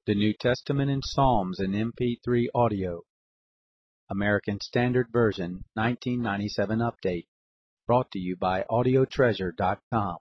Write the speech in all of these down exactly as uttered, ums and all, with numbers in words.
The New Testament in Psalms in M P three audio. American Standard Version nineteen ninety-seven update. Brought to you by audio treasure dot com.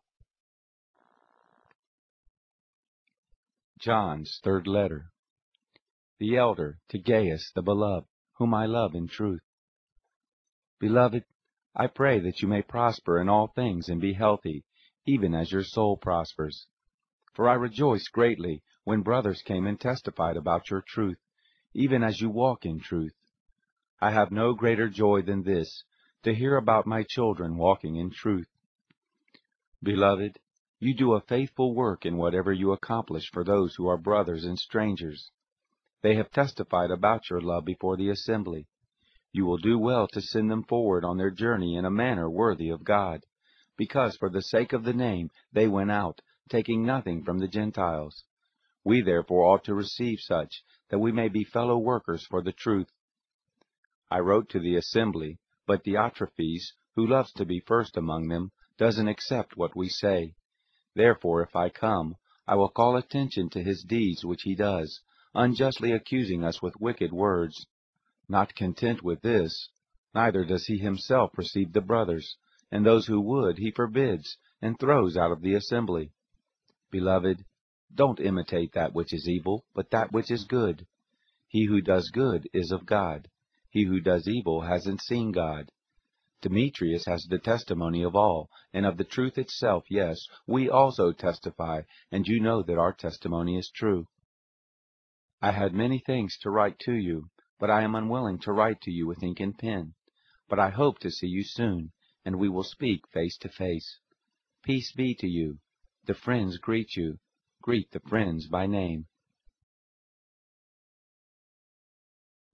John's third letter. The elder to Gaius the beloved, whom I love in truth. Beloved, I pray that you may prosper in all things and be healthy, even as your soul prospers. For I rejoiced greatly when brothers came and testified about your truth, even as you walk in truth. I have no greater joy than this, to hear about my children walking in truth. Beloved, you do a faithful work in whatever you accomplish for those who are brothers and strangers. They have testified about your love before the assembly. You will do well to send them forward on their journey in a manner worthy of God, because for the sake of the name they went out, taking nothing from the Gentiles. We therefore ought to receive such, that we may be fellow workers for the truth. I wrote to the assembly, but Diotrephes, who loves to be first among them, doesn't accept what we say. Therefore, if I come, I will call attention to his deeds which he does, unjustly accusing us with wicked words. Not content with this, neither does he himself receive the brothers, and those who would he forbids, and throws out of the assembly. Beloved, don't imitate that which is evil, but that which is good. He who does good is of God. He who does evil hasn't seen God. Demetrius has the testimony of all, and of the truth itself, yes, we also testify, and you know that our testimony is true. I had many things to write to you, but I am unwilling to write to you with ink and pen. But I hope to see you soon, and we will speak face to face. Peace be to you. The friends greet you. Greet the friends by name.